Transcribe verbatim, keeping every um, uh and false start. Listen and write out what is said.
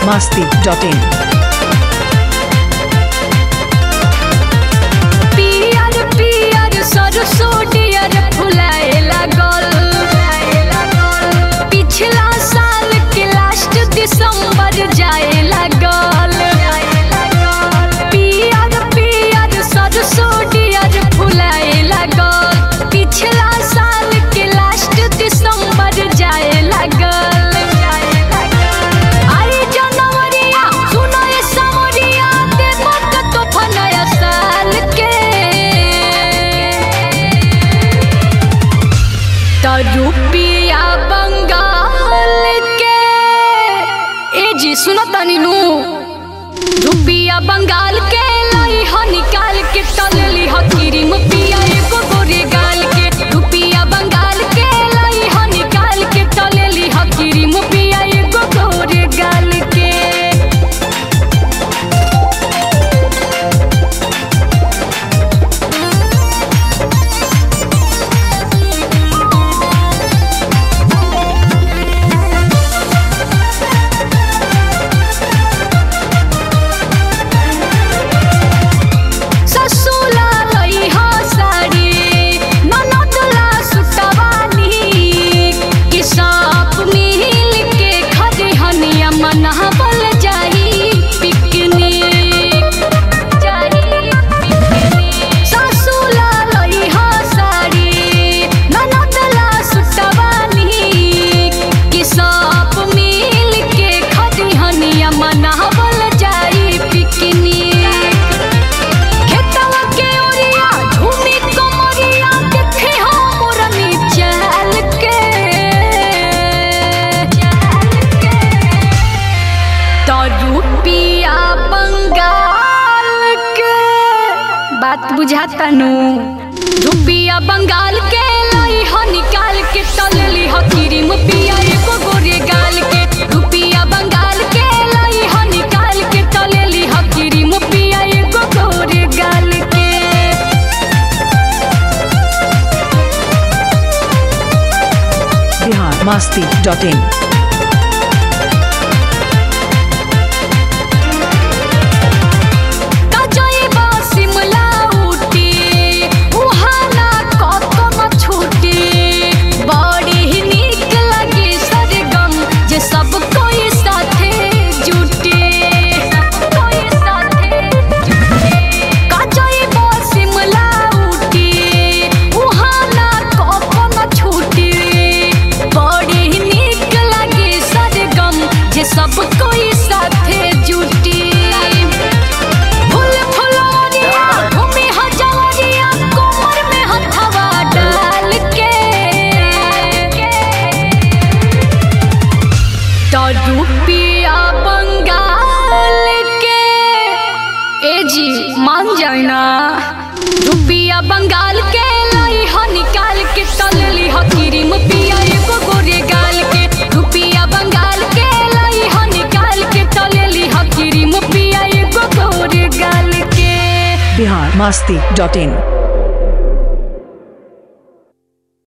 masti dot in. पियर पियर सरसों डियर फुलाए लागल, पिछला साल के लास्ट दिसंबर जाए लागल। पियर पियर सरसों डियर फुलाए लागल, पिछला साल के लास्ट दिसंबर जाए लागल। आई जनवरिया सुनो ये समरिया देबो के तोहफा नया साल के। तो रुपिया बंगाल के ए जी सुनो तनी नु, रुपिया बंगाल के लाई हो निकाल के तलली हो क्रीम पिया एगो गोरे गाल के। रुपिया बंगाल के लाई हो निकाल के तलली हो क्रीम पिया एगो गोरे गाल के। ससुला लई हो साड़ी ननदला सुतवाली कि सब मिल के खरी हनिया मनावल जाई पिकनिक। ससुला लई हो साड़ी ननदला सुतवाली कि सब मिल के खरी हनिया मनावल जाई पिकनिक। खेतवा के ओरिया झूमी कमरिया देखे हो मोरनी चाल के। तो रुपिया बंगाल के बात बुझाता नु, रुपिया बंगाल के लाई हो निकाल के तलली हो क्रीम पिया एगो गोरे गाल के। रुपिया बंगाल के लाई हो निकाल के तलली हो क्रीम पिया एगो गोरे गाल के। Bihar masti dot in. कजइबा Shimla Ooty उहाना कतम छूटी, बड़ी ही नीक लगे सरगम जे सब कोई साथे जुटे। कजइबा शिमला ऊटी उहाना कतम छूटी, बड़ी ही नीक लगे सरगम जे सब कोई साथे जुटी। फूल फुलौरिया घूमी हजारिया कोमर में हथवा डाल के। तो रुपिया बंगाल के ए जी मान जाए ना, रुपिया बंगाल के लाई हो निकाल के तलली हो क्रीम पिया एगो गोरे गाल के। रुपिया बंगाल के लाई हो निकाल के तलली हो क्रीम पिया एगो गोरे गाल के। Bihar masti dot in.